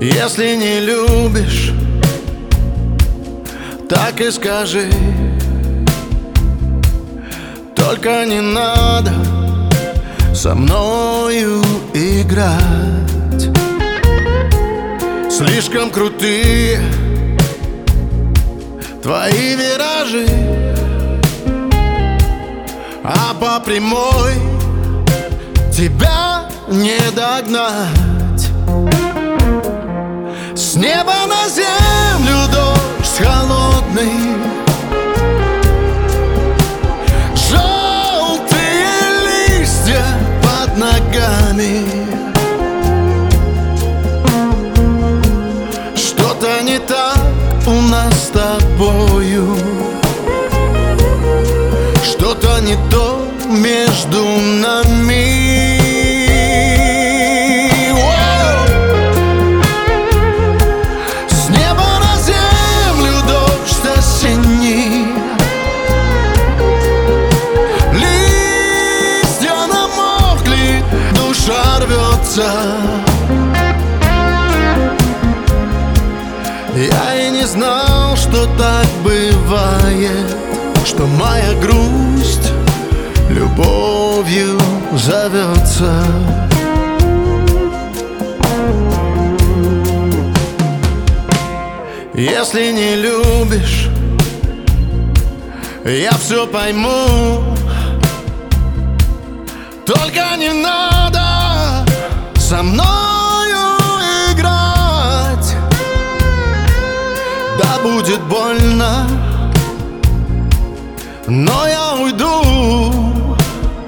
Если не любишь, так и скажи. Только не надо со мною играть. Слишком крутые твои виражи, а по прямой тебя не догнать. С неба на землю дождь холодный, желтые листья под ногами. Что-то не так у нас с тобою, что-то не то между нами. С неба на землю дождь осенний, листья намокли, душа рвется. Я и не знал, что так бывает, что моя грусть любовью зовется. Если не любишь, я все пойму. Только не надо со мною играть. Да, будет больно, но я уйду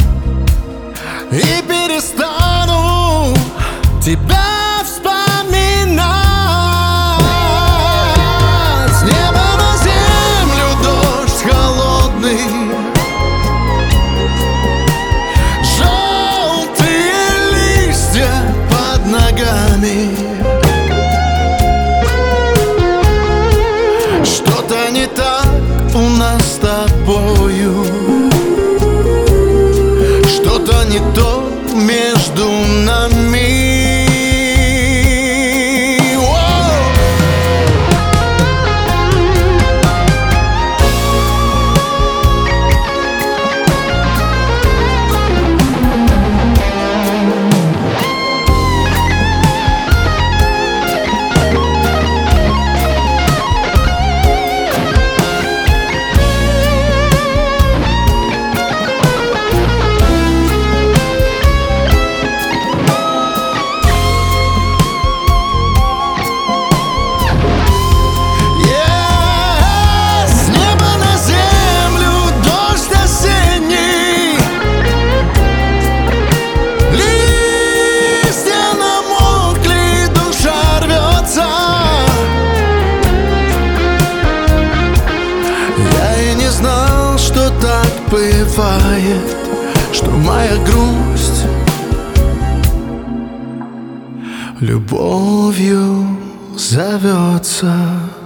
и перестану тебя вспоминать. С неба на землю дождь холодный, желтые листья под ногами. Что-то не так у нас с тобою, что-то не то между нами. Бывает, что моя грусть любовью зовется.